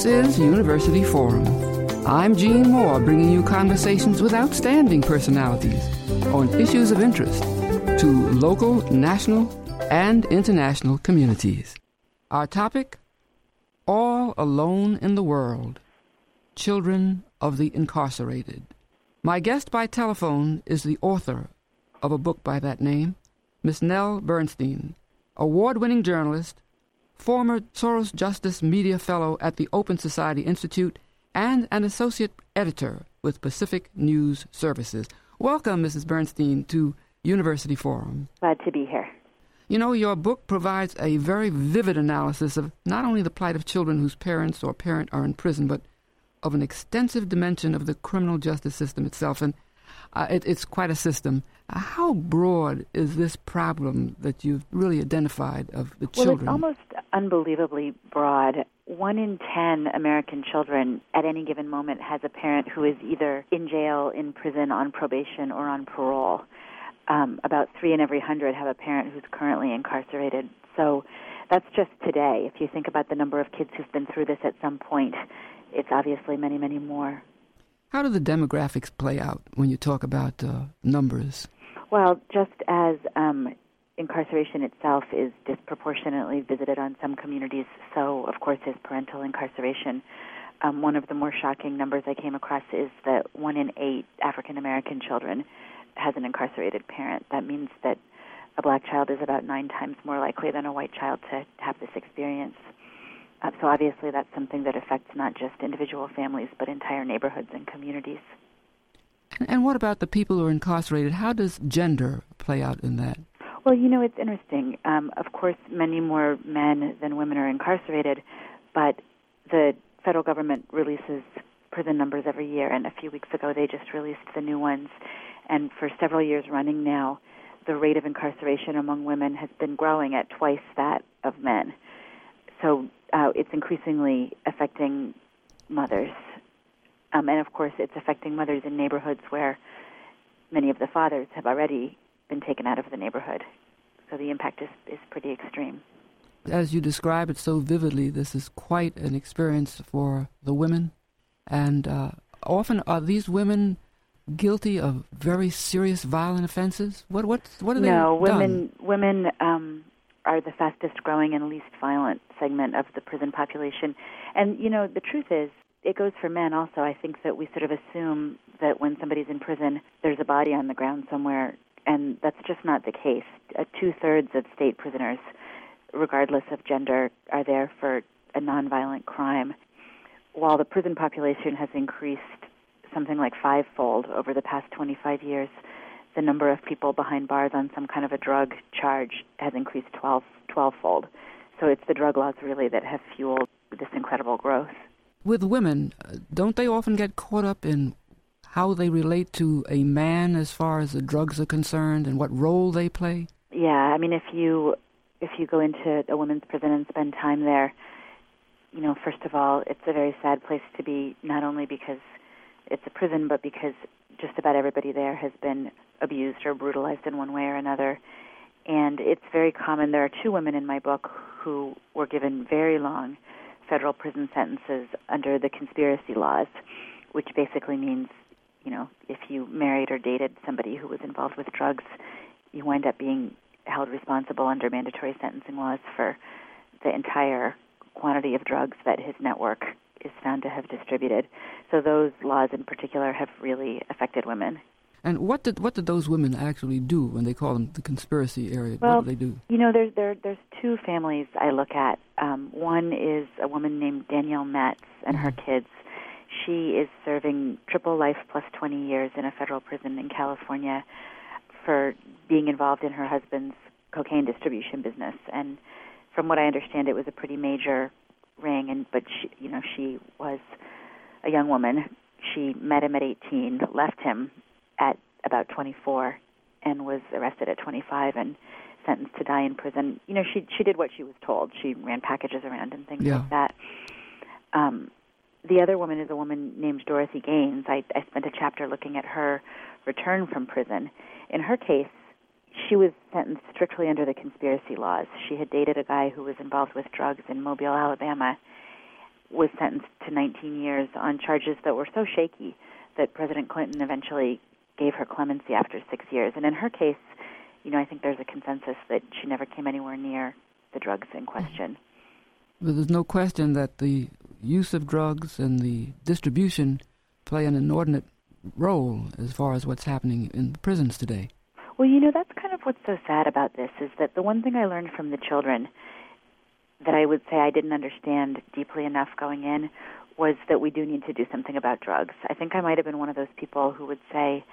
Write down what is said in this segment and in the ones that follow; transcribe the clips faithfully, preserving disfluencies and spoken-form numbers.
This is University Forum. I'm Gene Moore, bringing you conversations with outstanding personalities on issues of interest to local, national, and international communities. Our topic, All Alone in the World, Children of the Incarcerated. My guest by telephone is the author of a book by that name, Miss Nell Bernstein, award-winning journalist, former Soros Justice Media Fellow at the Open Society Institute, and an associate editor with Pacific News Services. Welcome, Missus Bernstein, to University Forum. Glad to be here. You know, your book provides a very vivid analysis of not only the plight of children whose parents or parent are in prison, but of an extensive dimension of the criminal justice system itself. And uh, it, it's quite a system. Uh, how broad is this problem that you've really identified of the children? Well, it's almost unbelievably broad. One in ten American children at any given moment has a parent who is either in jail, in prison, on probation, or on parole. Um, about three in every hundred have a parent who's currently incarcerated. So that's just today. If you think about the number of kids who've been through this at some point, it's obviously many, many more. How do the demographics play out when you talk about uh, numbers? Well, just as um, incarceration itself is disproportionately visited on some communities, so, of course, is parental incarceration. Um, one of the more shocking numbers I came across is that one in eight African-American children has an incarcerated parent. That means that a black child is about nine times more likely than a white child to have this experience. Uh, so obviously that's something that affects not just individual families, but entire neighborhoods and communities. And, and what about the people who are incarcerated? How does gender play out in that? Well, you know, it's interesting. Um, of course, many more men than women are incarcerated, but the federal government releases prison numbers every year, and a few weeks ago they just released the new ones. And for several years running now, the rate of incarceration among women has been growing at twice that of men. So uh, it's increasingly affecting mothers. Um, and, of course, it's affecting mothers in neighborhoods where many of the fathers have already been taken out of the neighborhood. So the impact is, is pretty extreme. As you describe it so vividly, this is quite an experience for the women. And uh, often are these women guilty of very serious violent offenses? What what what are they No, done? women women um, are the fastest growing and least violent segment of the prison population. And you know, the truth is, it goes for men also. I think that we sort of assume that when somebody's in prison, there's a body on the ground somewhere, and that's just not the case. Uh, two-thirds of state prisoners, regardless of gender, are there for a nonviolent crime. While the prison population has increased something like fivefold over the past twenty-five years, the number of people behind bars on some kind of a drug charge has increased twelve, twelve-fold. So it's the drug laws really that have fueled this incredible growth. With women, don't they often get caught up in how they relate to a man as far as the drugs are concerned and what role they play? Yeah, I mean, if you if you go into a women's prison and spend time there, you know, first of all, it's a very sad place to be, not only because it's a prison, but because just about everybody there has been abused or brutalized in one way or another. And it's very common. There are two women in my book who were given very long federal prison sentences under the conspiracy laws, which basically means, you know, if you married or dated somebody who was involved with drugs, you wind up being held responsible under mandatory sentencing laws for the entire quantity of drugs that his network is found to have distributed. So those laws in particular have really affected women. And what did what did those women actually do when they call them the conspiracy area? Well, what did they do? You know, there's there, there's two families I look at. Um, one is a woman named Danielle Metz and her kids. She is serving triple life plus twenty years in a federal prison in California for being involved in her husband's cocaine distribution business. And from what I understand, it was a pretty major ring. And but she, you know, she was a young woman. She met him at eighteen, left him at about twenty-four, and was arrested at twenty-five and sentenced to die in prison. You know, she she did what she was told. She ran packages around and things yeah. like that. Um, the other woman is a woman named Dorothy Gaines. I, I spent a chapter looking at her return from prison. In her case, she was sentenced strictly under the conspiracy laws. She had dated a guy who was involved with drugs in Mobile, Alabama. was sentenced to nineteen years on charges that were so shaky that President Clinton eventually gave her clemency after six years. And in her case, you know, I think there's a consensus that she never came anywhere near the drugs in question. But there's no question that the use of drugs and the distribution play an inordinate role as far as what's happening in the prisons today. Well, you know, that's kind of what's so sad about this, is that the one thing I learned from the children that I would say I didn't understand deeply enough going in was that we do need to do something about drugs. I think I might have been one of those people who would say,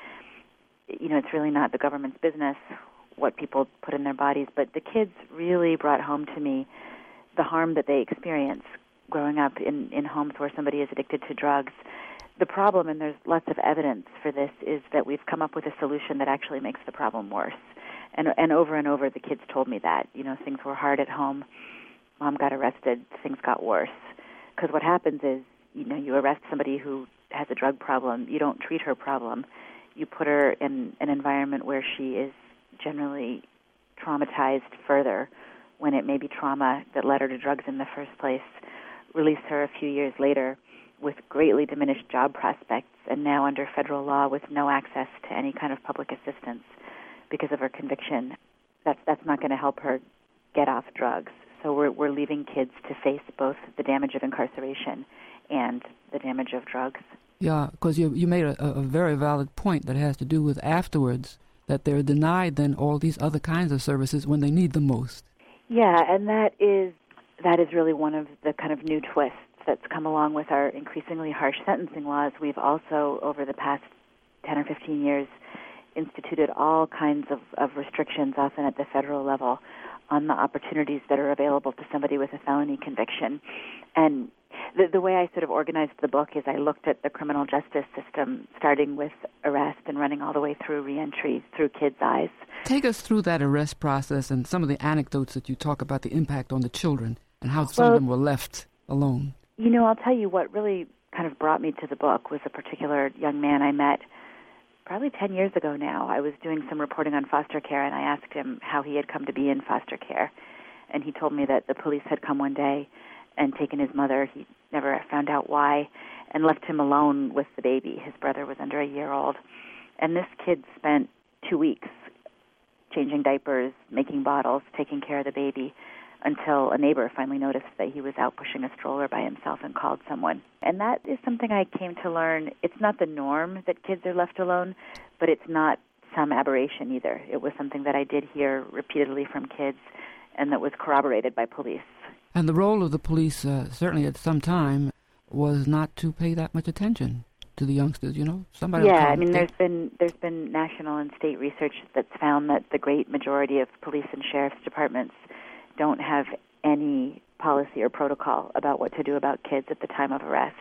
you know, it's really not the government's business what people put in their bodies, but the kids really brought home to me the harm that they experience growing up in, in homes where somebody is addicted to drugs. The problem, and there's lots of evidence for this, is that we've come up with a solution that actually makes the problem worse. And and over and over, the kids told me that. You know, things were hard at home. Mom got arrested. Things got worse. Because what happens is, you know, you arrest somebody who has a drug problem. You don't treat her problem. You put her in an environment where she is generally traumatized further when it may be trauma that led her to drugs in the first place. Release her a few years later with greatly diminished job prospects and now under federal law with no access to any kind of public assistance because of her conviction. That's that's not going to help her get off drugs. So we're we're leaving kids to face both the damage of incarceration and the damage of drugs. Yeah, because you you made a, a very valid point that has to do with afterwards, that they're denied then all these other kinds of services when they need them most. Yeah, and that is that is really one of the kind of new twists that's come along with our increasingly harsh sentencing laws. We've also, over the past ten or fifteen years, instituted all kinds of, of restrictions, often at the federal level, on the opportunities that are available to somebody with a felony conviction. And the, the way I sort of organized the book is I looked at the criminal justice system, starting with arrest and running all the way through reentry through kids' eyes. Take us through that arrest process and some of the anecdotes that you talk about the impact on the children and how some well, of them were left alone. You know, I'll tell you what really kind of brought me to the book was a particular young man I met probably ten years ago now. I was doing some reporting on foster care, and I asked him how he had come to be in foster care. And he told me that the police had come one day and taken his mother. He never found out why, and left him alone with the baby. His brother was under a year old. And this kid spent two weeks changing diapers, making bottles, taking care of the baby, until a neighbor finally noticed that he was out pushing a stroller by himself and called someone. And that is something I came to learn. It's not the norm that kids are left alone, but it's not some aberration either. It was something that I did hear repeatedly from kids and that was corroborated by police. And the role of the police, uh, certainly at some time, was not to pay that much attention to the youngsters, you know? Somebody yeah, I mean, there's been there's been national and state research that's found that the great majority of police and sheriff's departments don't have any policy or protocol about what to do about kids at the time of arrest.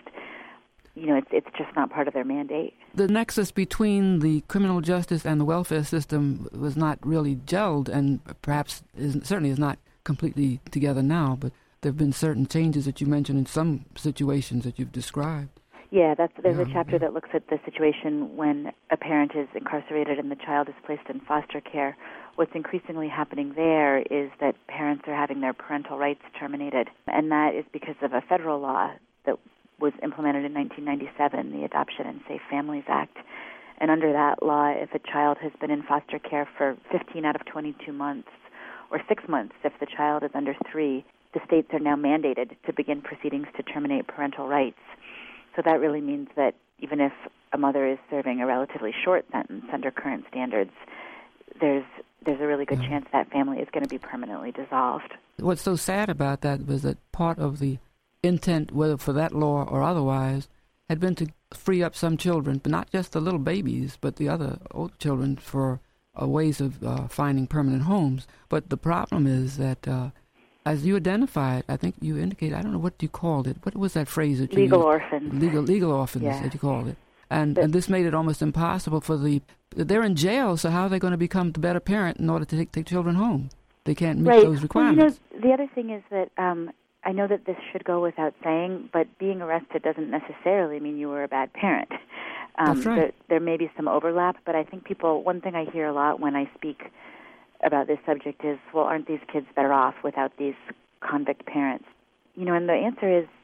You know, it's it's just not part of their mandate. The nexus between the criminal justice and the welfare system was not really gelled, and perhaps is, certainly is not completely together now, but there have been certain changes that you mentioned in some situations that you've described. Yeah, that's there's yeah, a chapter yeah. that looks at the situation when a parent is incarcerated and the child is placed in foster care. What's increasingly happening there is that parents are having their parental rights terminated, and that is because of a federal law that was implemented in nineteen ninety-seven, the Adoption and Safe Families Act. And under that law, if a child has been in foster care for fifteen out of twenty-two months, or six months if the child is under three, the states are now mandated to begin proceedings to terminate parental rights. So that really means that even if a mother is serving a relatively short sentence under current standards, there's there's a really good yeah. chance that family is going to be permanently dissolved. What's so sad about that was that part of the intent, whether for that law or otherwise, had been to free up some children, but not just the little babies, but the other old children for uh, ways of uh, finding permanent homes. But the problem is that, uh, as you identified, I think you indicated, I don't know what you called it. What was that phrase that you Legal used? orphans. Legal legal orphans, yeah. that you called it. And but, and this made it almost impossible for the, they're in jail, so how are they going to become the better parent in order to take, take children home? They can't meet right. those requirements. Well, you know, the other thing is that um, I know that this should go without saying, but being arrested doesn't necessarily mean you were a bad parent. Um, That's right. There, there may be some overlap, but I think people, one thing I hear a lot when I speak about this subject is, well, aren't these kids better off without these convict parents? You know, and the answer is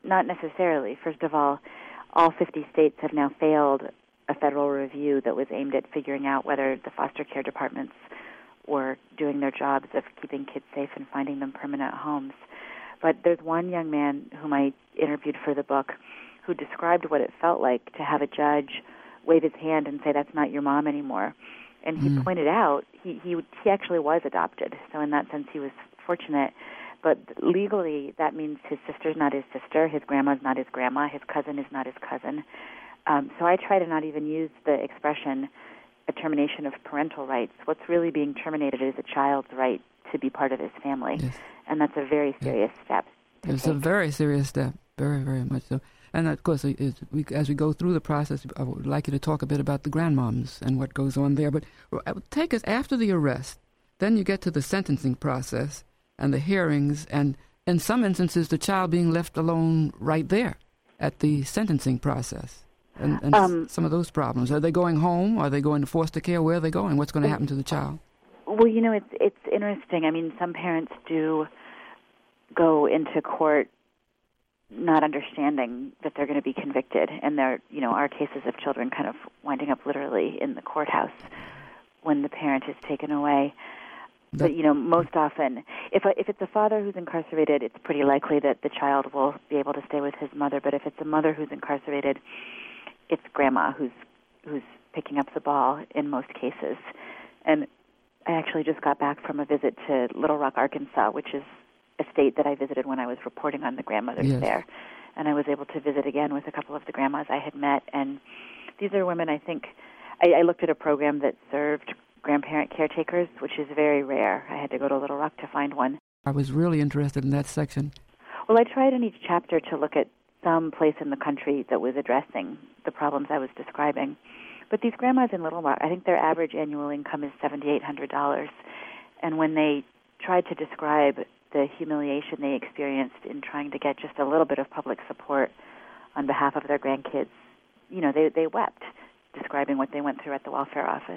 not necessarily. First of all, all fifty states have now failed a federal review that was aimed at figuring out whether the foster care departments were doing their jobs of keeping kids safe and finding them permanent homes. But there's one young man whom I interviewed for the book who described what it felt like to have a judge wave his hand and say, "That's not your mom anymore." And he mm. pointed out he, he he actually was adopted, so in that sense he was fortunate. But legally, that means his sister's not his sister, his grandma's not his grandma, his cousin is not his cousin. Um, so I try to not even use the expression a termination of parental rights. What's really being terminated is a child's right to be part of his family, yes. and that's a very serious yeah. step. It's take. a very serious step, very, very much so. And of course, it, we, as we go through the process, I would like you to talk a bit about the grandmoms and what goes on there. But take us after the arrest, then you get to the sentencing process and the hearings, and in some instances, the child being left alone right there at the sentencing process. And, and um, some of those problems. Are they going home? Are they going to foster care? Where are they going? What's going to happen to the child? Well, you know, it's it's interesting. I mean, some parents do go into court not understanding that they're going to be convicted, and there, you know, are cases of children kind of winding up literally in the courthouse when the parent is taken away. That, but, you know, most often, if a, if it's a father who's incarcerated, it's pretty likely that the child will be able to stay with his mother. But if it's a mother who's incarcerated, it's grandma who's who's picking up the ball in most cases. And I actually just got back from a visit to Little Rock, Arkansas, which is a state that I visited when I was reporting on the grandmothers yes. there. And I was able to visit again with a couple of the grandmas I had met. And these are women, I think, I, I looked at a program that served grandparent caretakers, which is very rare. I had to go to Little Rock to find one. I was really interested in that section. Well, I tried in each chapter to look at some place in the country that was addressing the problems I was describing. But these grandmas in Little Rock, I think their average annual income is seven thousand eight hundred dollars. And when they tried to describe the humiliation they experienced in trying to get just a little bit of public support on behalf of their grandkids, you know, they, they wept, describing what they went through at the welfare office.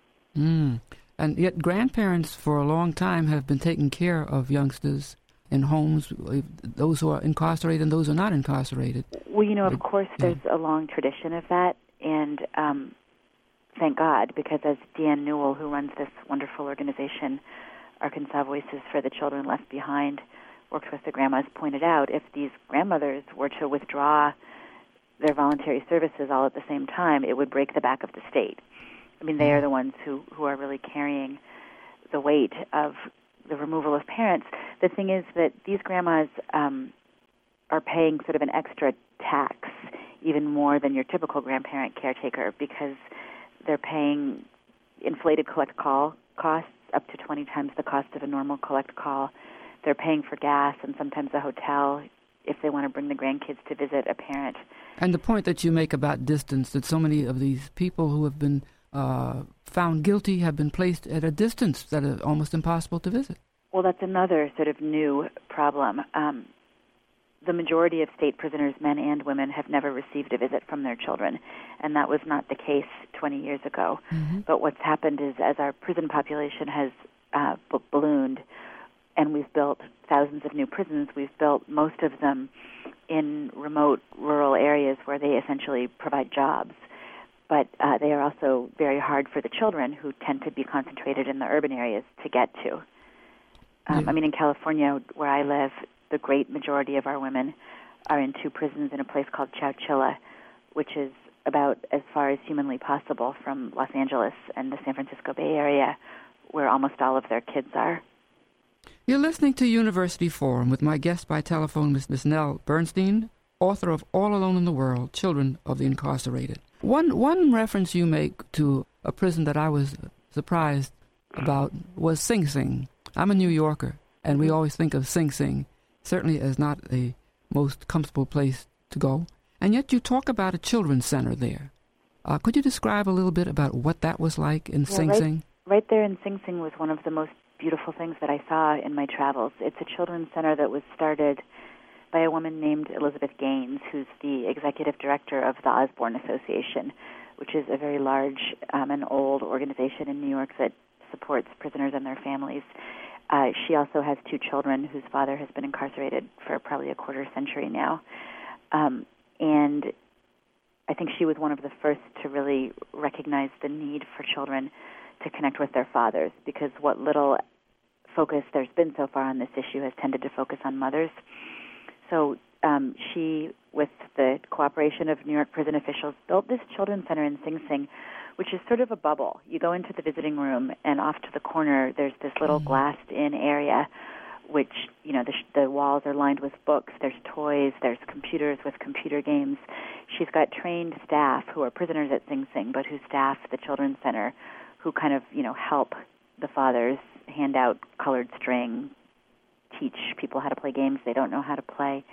Mm. And yet grandparents for a long time have been taking care of youngsters in homes, those who are incarcerated and those who are not incarcerated. Well, you know, of course, there's yeah. a long tradition of that, and um, thank God, because as Deanne Newell, who runs this wonderful organization, Arkansas Voices for the Children Left Behind, works with the grandmas, pointed out, if these grandmothers were to withdraw their voluntary services all at the same time, it would break the back of the state. I mean, they are the ones who, who are really carrying the weight of the removal of parents. The thing is that these grandmas um, are paying sort of an extra tax, even more than your typical grandparent caretaker, because they're paying inflated collect call costs up to twenty times the cost of a normal collect call. They're paying for gas and sometimes a hotel if they want to bring the grandkids to visit a parent. And the point that you make about distance, that so many of these people who have been uh, found guilty have been placed at a distance that is almost impossible to visit. Well, that's another sort of new problem. Um, the majority of state prisoners, men and women, have never received a visit from their children, and that was not the case twenty years ago. Mm-hmm. But what's happened is, as our prison population has uh, b- ballooned, and we've built thousands of new prisons, we've built most of them in remote rural areas where they essentially provide jobs. But uh, they are also very hard for the children, who tend to be concentrated in the urban areas, to get to. Um, yeah. I mean, in California, where I live, the great majority of our women are in two prisons in a place called Chowchilla, which is about as far as humanly possible from Los Angeles and the San Francisco Bay Area, where almost all of their kids are. You're listening to University Forum with my guest by telephone, Miss Miss Nell Bernstein, author of All Alone in the World, Children of the Incarcerated. One one reference you make to a prison that I was surprised about was Sing Sing. I'm a New Yorker, and we always think of Sing Sing certainly as not the most comfortable place to go. And yet you talk about a children's center there. Uh, could you describe a little bit about what that was like in yeah, Sing right, Sing? Right there in Sing Sing was one of the most beautiful things that I saw in my travels. It's a children's center that was started by a woman named Elizabeth Gaines, who's the executive director of the Osborne Association, which is a very large um, and old organization in New York that supports prisoners and their families. Uh, she also has two children whose father has been incarcerated for probably a quarter century now. Um, and I think she was one of the first to really recognize the need for children to connect with their fathers, because what little focus there's been so far on this issue has tended to focus on mothers. So um, she, with the cooperation of New York prison officials, built this children's center in Sing Sing, which is sort of a bubble. You go into the visiting room, and off to the corner, there's this little mm. glassed-in area, which, you know, the, sh- the walls are lined with books, there's toys, there's computers with computer games. She's got trained staff who are prisoners at Sing Sing, but who staff the children's center, who kind of, you know, help the fathers hand out colored string, teach people how to play games they don't know how to play.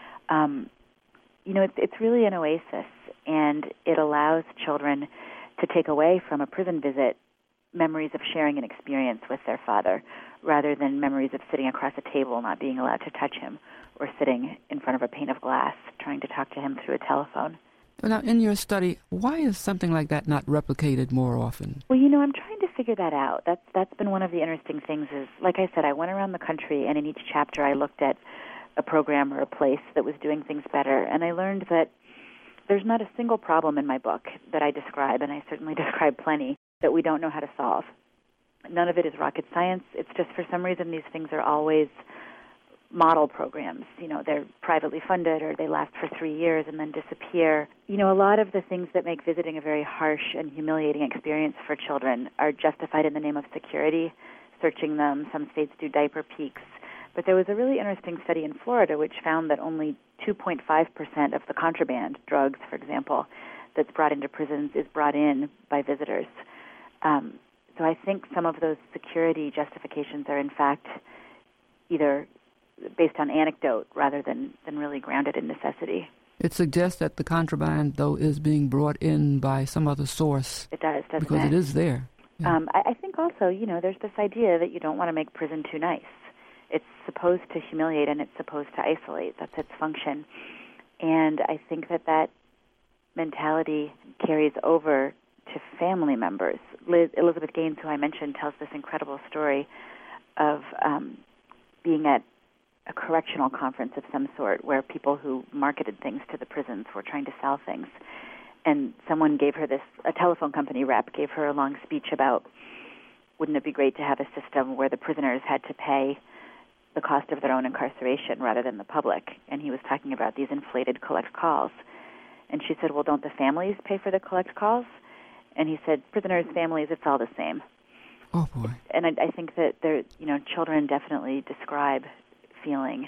Um, you know, it's, it's really an oasis, and it allows children to take away from a prison visit memories of sharing an experience with their father, rather than memories of sitting across a table not being allowed to touch him, or sitting in front of a pane of glass trying to talk to him through a telephone. Now, in your study, why is something like that not replicated more often? Well, you know, I'm trying to figure that out. That's that's been one of the interesting things is, like I said, I went around the country, and in each chapter I looked at a program or a place that was doing things better, and I learned that there's not a single problem in my book that I describe, and I certainly describe plenty, that we don't know how to solve. None of it is rocket science. It's just for some reason these things are always model programs. You know, they're privately funded, or they last for three years and then disappear. You know, a lot of the things that make visiting a very harsh and humiliating experience for children are justified in the name of security, searching them. Some states do diaper peeks. But there was a really interesting study in Florida which found that only two point five percent of the contraband, drugs, for example, that's brought into prisons is brought in by visitors. Um, so I think some of those security justifications are, in fact, either based on anecdote rather than, than really grounded in necessity. It suggests that the contraband, though, is being brought in by some other source. It does, doesn't because it? Because it is there. Yeah. Um, I, I think also, you know, there's this idea that you don't want to make prison too nice. It's supposed to humiliate, and it's supposed to isolate. That's its function. And I think that that mentality carries over to family members. Liz, Elizabeth Gaines, who I mentioned, tells this incredible story of um, being at a correctional conference of some sort where people who marketed things to the prisons were trying to sell things. And someone gave her this, a telephone company rep gave her a long speech about, wouldn't it be great to have a system where the prisoners had to pay the cost of their own incarceration rather than the public? And he was talking about these inflated collect calls. And she said, well, don't the families pay for the collect calls? And he said, prisoners, families, it's all the same. Oh, boy. And I, I think that there, you know, children definitely describe feeling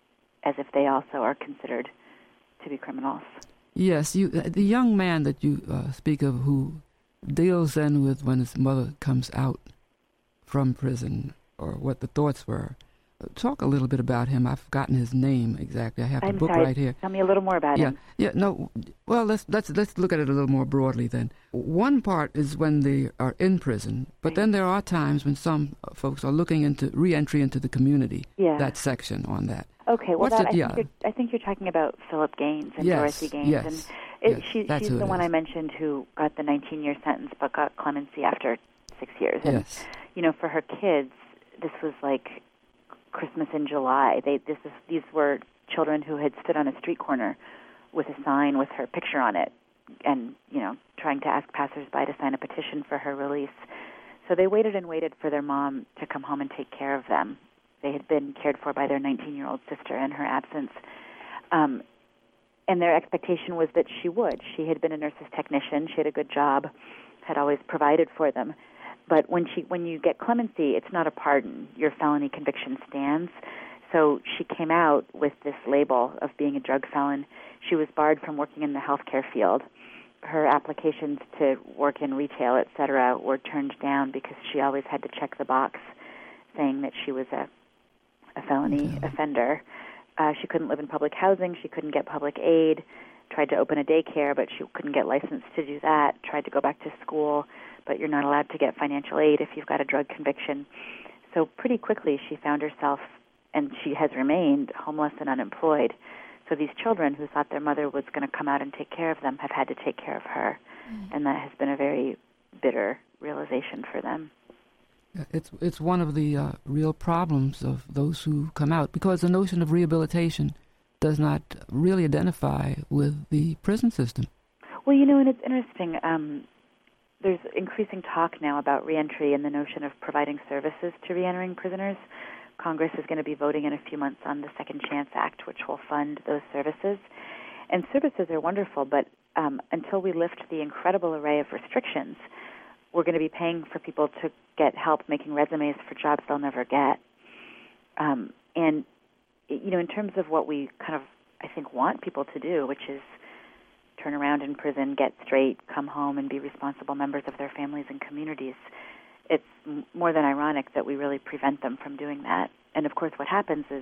as if they also are considered to be criminals. Yes, you. The young man that you uh, speak of who deals then with when his mother comes out from prison, or what the thoughts were. Talk a little bit about him. I've forgotten his name exactly. I have the I'm book sorry. right here. Tell me a little more about yeah. him. Yeah, no. Well, let's let's let's look at it a little more broadly then. One part is when they are in prison, but right. then there are times when some folks are looking into re-entry into the community. Yeah. That section on that. Okay. Well, What's that, it, I, yeah. think you're, I think you're talking about Philip Gaines and yes, Dorothy Gaines. Yes. And it, yes, she, that's she's the one is. I mentioned who got the nineteen-year sentence but got clemency after six years. And, yes. you know, for her kids, this was like Christmas in July. They this is these were children who had stood on a street corner with a sign with her picture on it, and you know, trying to ask passersby to sign a petition for her release. So they waited and waited for their mom to come home and take care of them. They had been cared for by their nineteen-year-old sister in her absence, um, and their expectation was that she would. She had been a nurse's technician. She had a good job, had always provided for them. But when she, when you get clemency, it's not a pardon. Your felony conviction stands. So she came out with this label of being a drug felon. She was barred from working in the healthcare field. Her applications to work in retail, et cetera, were turned down because she always had to check the box saying that she was a, a felony okay. offender. Uh, she couldn't live in public housing. She couldn't get public aid. Tried to open a daycare, but she couldn't get licensed to do that. Tried to go back to school, but you're not allowed to get financial aid if you've got a drug conviction. So pretty quickly she found herself, and she has remained, homeless and unemployed. So these children who thought their mother was going to come out and take care of them have had to take care of her. Mm. And that has been a very bitter realization for them. It's it's one of the uh, real problems of those who come out, because the notion of rehabilitation does not really identify with the prison system. Well, you know, and it's interesting. Um, there's increasing talk now about reentry and the notion of providing services to reentering prisoners. Congress is going to be voting in a few months on the Second Chance Act, which will fund those services. And services are wonderful, but um, until we lift the incredible array of restrictions, we're going to be paying for people to get help making resumes for jobs they'll never get. Um, and, you know, in terms of what we kind of, I think, want people to do, which is turn around in prison, get straight, come home, and be responsible members of their families and communities, it's m- more than ironic that we really prevent them from doing that. And, of course, what happens is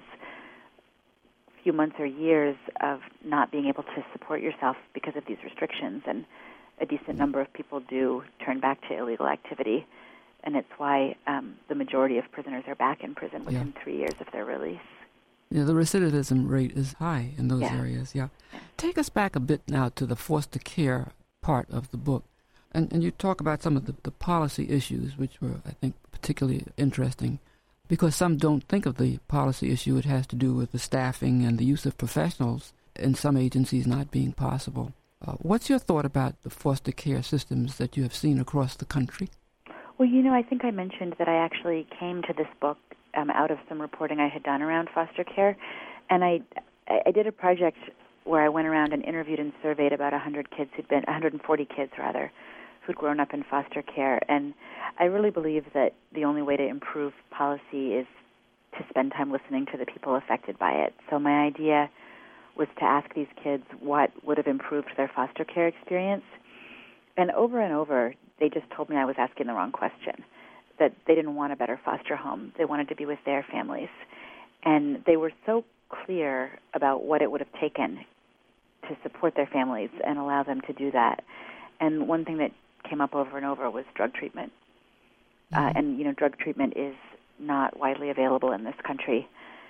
a few months or years of not being able to support yourself because of these restrictions, and a decent number of people do turn back to illegal activity, and it's why um, the majority of prisoners are back in prison within yeah. three years of their release. Yeah, the recidivism rate is high in those yeah. areas, yeah. yeah. Take us back a bit now to the foster care part of the book, and, and you talk about some of the, the policy issues, which were, I think, particularly interesting, because some don't think of the policy issue. It has to do with the staffing and the use of professionals in some agencies not being possible. Uh, what's your thought about the foster care systems that you have seen across the country? Well, you know, I think I mentioned that I actually came to this book um, out of some reporting I had done around foster care, and I I did a project where I went around and interviewed and surveyed about one hundred kids who'd been, one hundred forty kids rather, who'd grown up in foster care, and I really believe that the only way to improve policy is to spend time listening to the people affected by it. So my idea was to ask these kids what would have improved their foster care experience. And over and over, they just told me I was asking the wrong question, that they didn't want a better foster home. They wanted to be with their families. And they were so clear about what it would have taken to support their families and allow them to do that. And one thing that came up over and over was drug treatment. Mm-hmm. Uh, and, you know, drug treatment is not widely available in this country,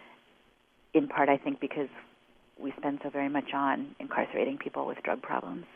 in part, I think, because we spend so very much on incarcerating people with drug problems.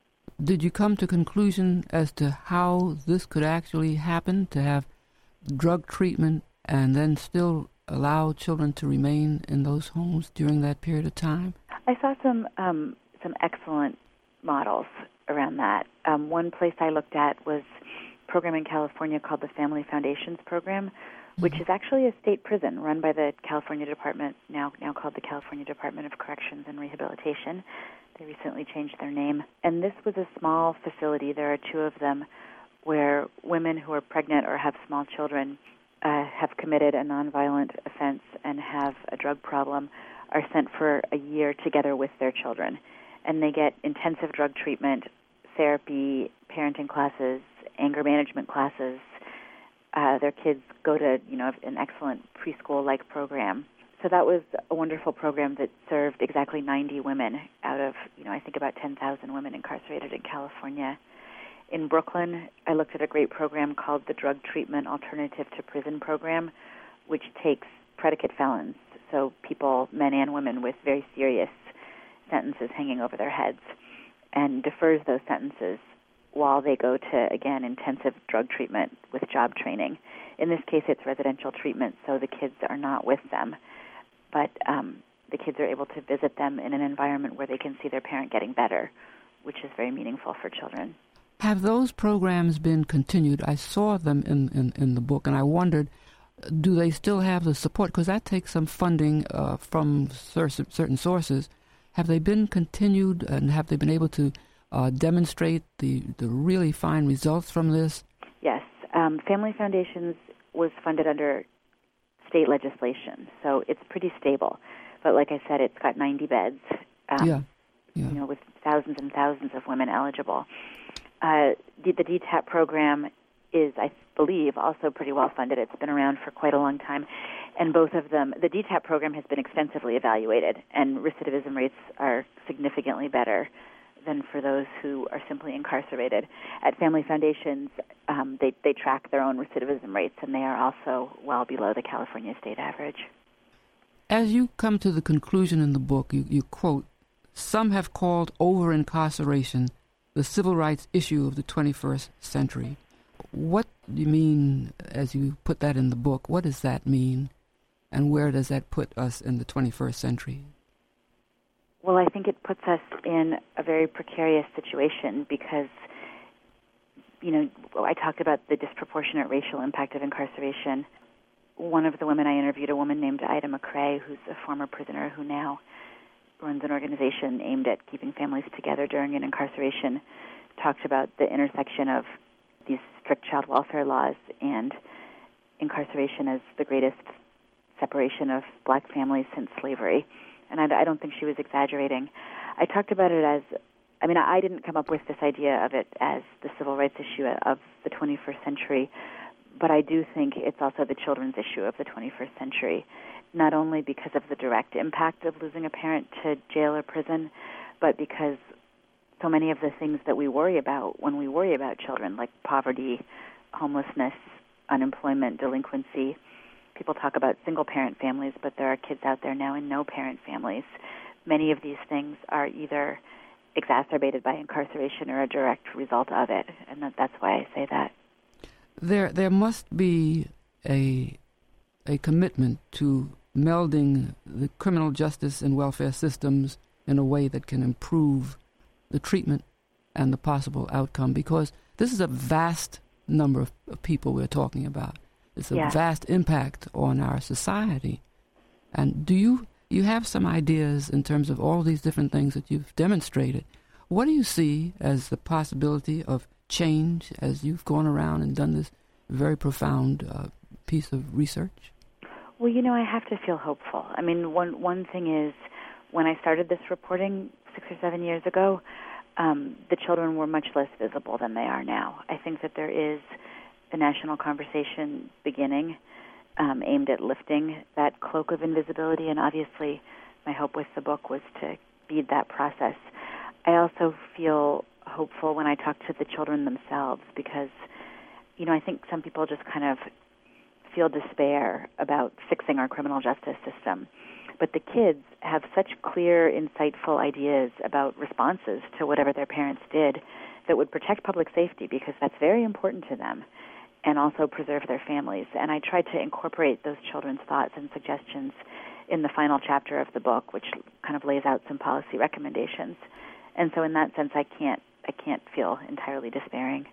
Did you come to conclusion as to how this could actually happen, to have drug treatment and then still allow children to remain in those homes during that period of time? I saw some um, some excellent models around that. Um, one place I looked at was a program in California called the Family Foundations Program, which is actually a state prison run by the California Department, now now called the California Department of Corrections and Rehabilitation. They recently changed their name. And this was a small facility, there are two of them, where women who are pregnant or have small children uh, have committed a nonviolent offense and have a drug problem are sent for a year together with their children. And they get intensive drug treatment, therapy, parenting classes, anger management classes. Uh, their kids go to, you know, an excellent preschool-like program. So that was a wonderful program that served exactly ninety women out of, you know, I think about ten thousand women incarcerated in California. In Brooklyn, I looked at a great program called the Drug Treatment Alternative to Prison Program, which takes predicate felons, so people, men and women, with very serious sentences hanging over their heads, and defers those sentences while they go to, again, intensive drug treatment with job training. In this case, it's residential treatment, so the kids are not with them, but um, the kids are able to visit them in an environment where they can see their parent getting better, which is very meaningful for children. Have those programs been continued? I saw them in, in, in the book, and I wondered, do they still have the support? Because that takes some funding uh, from certain sources. Have they been continued, and have they been able to Uh, demonstrate the, the really fine results from this? Yes. Um, Family Foundations was funded under state legislation, so it's pretty stable. But like I said, it's got ninety beds, um, yeah. Yeah. you know, with thousands and thousands of women eligible. Uh, the, the D TAP program is, I believe, also pretty well funded. It's been around for quite a long time. And both of them, the D TAP program has been extensively evaluated, and recidivism rates are significantly better than for those who are simply incarcerated. At Family Foundations, um, they, they track their own recidivism rates, and they are also well below the California state average. As you come to the conclusion in the book, you, you quote, "Some have called over-incarceration the civil rights issue of the twenty-first century." what do you mean as you put that in the book? What does that mean, and where does that put us in the twenty-first century? Well, I think it puts us in a very precarious situation because, you know, I talked about the disproportionate racial impact of incarceration. One of the women I interviewed, a woman named Ida McRae, who's a former prisoner who now runs an organization aimed at keeping families together during an incarceration, talked about the intersection of these strict child welfare laws and incarceration as the greatest separation of black families since slavery. And I, I don't think she was exaggerating. I talked about it as, I mean, I didn't come up with this idea of it as the civil rights issue of the twenty-first century, but I do think it's also the children's issue of the twenty-first century, not only because of the direct impact of losing a parent to jail or prison, but because so many of the things that we worry about when we worry about children, like poverty, homelessness, unemployment, delinquency. People talk about single-parent families, but there are kids out there now in no-parent families. Many of these things are either exacerbated by incarceration or a direct result of it, and that, that's why I say that. There, there must be a a commitment to melding the criminal justice and welfare systems in a way that can improve the treatment and the possible outcome, because this is a vast number of, of people we're talking about. It's a yeah. vast impact on our society. And do you you have some ideas in terms of all these different things that you've demonstrated? What do you see as the possibility of change as you've gone around and done this very profound uh, piece of research? Well, you know, I have to feel hopeful. I mean, one one thing is, when I started this reporting six or seven years ago, um, the children were much less visible than they are now. I think that there is a national conversation beginning um, aimed at lifting that cloak of invisibility, and obviously my hope with the book was to speed that process. I also feel hopeful when I talk to the children themselves because, you know, I think some people just kind of feel despair about fixing our criminal justice system. But the kids have such clear, insightful ideas about responses to whatever their parents did that would protect public safety, because that's very important to them, and also preserve their families. And I tried to incorporate those children's thoughts and suggestions in the final chapter of the book, which kind of lays out some policy recommendations. And so in that sense, I can't I can't feel entirely despairing.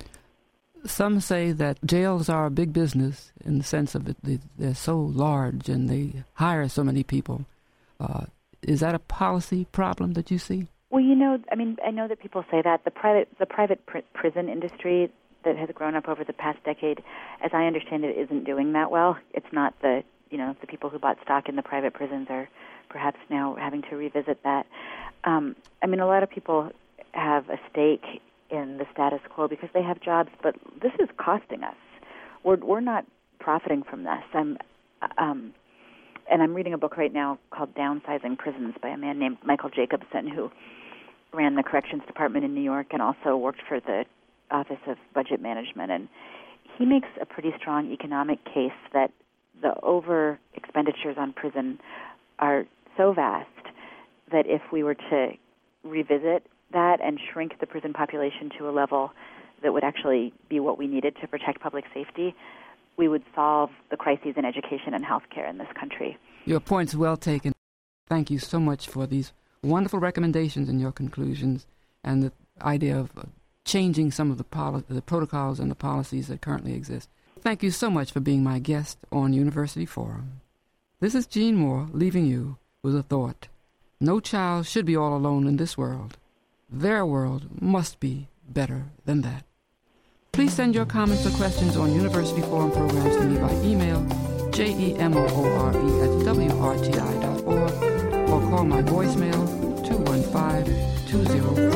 Some say that jails are a big business in the sense of it, they, they're so large and they hire so many people. Uh, is that a policy problem that you see? Well, you know, I mean, I know that people say that. The private the private pr- prison industry that has grown up over the past decade, as I understand it, isn't doing that well. It's not the, you know, the people who bought stock in the private prisons are perhaps now having to revisit that. Um, I mean, a lot of people have a stake in the status quo because they have jobs, but this is costing us. We're we're not profiting from this. I'm, um, and I'm reading a book right now called Downsizing Prisons by a man named Michael Jacobson, who ran the corrections department in New York and also worked for the Office of Budget Management. And he makes a pretty strong economic case that the over expenditures on prison are so vast that if we were to revisit that and shrink the prison population to a level that would actually be what we needed to protect public safety, we would solve the crises in education and healthcare in this country. Your point's well taken. Thank you so much for these wonderful recommendations and your conclusions and the idea of uh, changing some of the, poli- the protocols and the policies that currently exist. Thank you so much for being my guest on University Forum. This is Gene Moore leaving you with a thought. No child should be all alone in this world. Their world must be better than that. Please send your comments or questions on University Forum programs to me by email, J E M O O R E at W R T I dot org, or call my voicemail, two one five, two zero